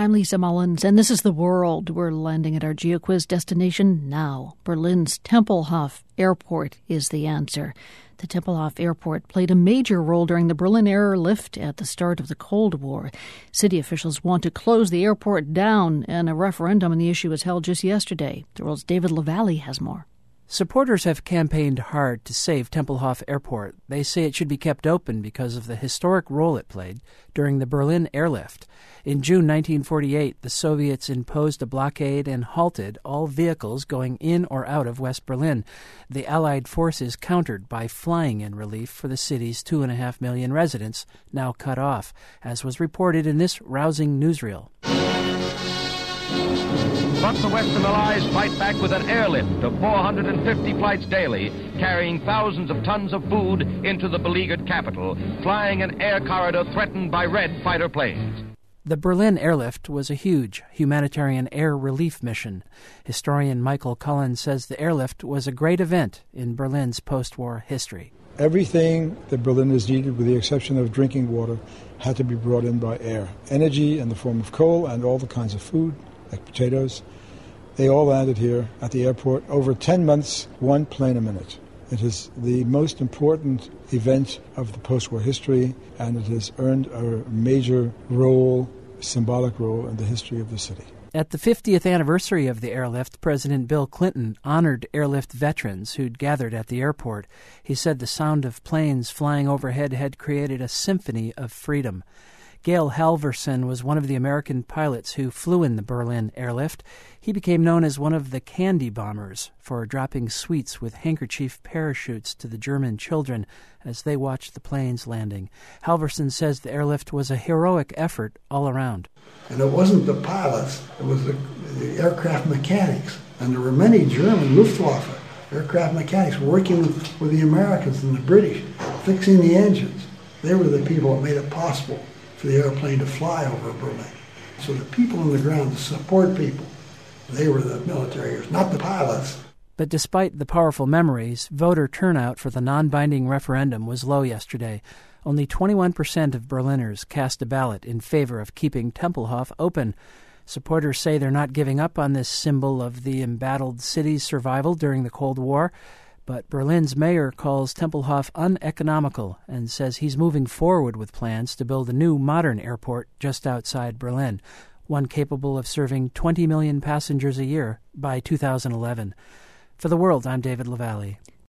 I'm Lisa Mullins, and this is The World. We're landing at our GeoQuiz destination now. Berlin's Tempelhof Airport is the answer. The Tempelhof Airport played a major role during the Berlin airlift at the start of the Cold War. City officials want to close the airport down, and a referendum on the issue was held just yesterday. The World's David Lavalley has more. Supporters have campaigned hard to save Tempelhof Airport. They say it should be kept open because of the historic role it played during the Berlin airlift. In June 1948, the Soviets imposed a blockade and halted all vehicles going in or out of West Berlin. The Allied forces countered by flying in relief for the city's 2.5 million residents, now cut off, as was reported in this rousing newsreel. But the Western Allies fight back with an airlift of 450 flights daily, carrying thousands of tons of food into the beleaguered capital, flying an air corridor threatened by Red fighter planes. The Berlin airlift was a huge humanitarian air relief mission. Historian Michael Cullen says the airlift was a great event in Berlin's post-war history. Everything that Berliners needed, with the exception of drinking water, had to be brought in by air. Energy in the form of coal and all the kinds of food, like potatoes, they all landed here at the airport. Over 10 months, one plane a minute. It is the most important event of the post-war history, and it has earned a major role, symbolic role, in the history of the city. At the 50th anniversary of the airlift, President Bill Clinton honored airlift veterans who'd gathered at the airport. He said the sound of planes flying overhead had created a symphony of freedom. Gail Halvorsen was one of the American pilots who flew in the Berlin airlift. He became known as one of the candy bombers for dropping sweets with handkerchief parachutes to the German children as they watched the planes landing. Halvorsen says the airlift was a heroic effort all around. And it wasn't the pilots, it was the aircraft mechanics. And there were many German Luftwaffe aircraft mechanics working with the Americans and the British, fixing the engines. They were the people that made it possible for the airplane to fly over Berlin. So the people on the ground, the support people, they were the militaries, not the pilots. But despite the powerful memories, voter turnout for the non-binding referendum was low yesterday. Only 21% of Berliners cast a ballot in favor of keeping Tempelhof open. Supporters say they're not giving up on this symbol of the embattled city's survival during the Cold War. But Berlin's mayor calls Tempelhof uneconomical and says he's moving forward with plans to build a new modern airport just outside Berlin, one capable of serving 20 million passengers a year by 2011. For The World, I'm David Lavalley.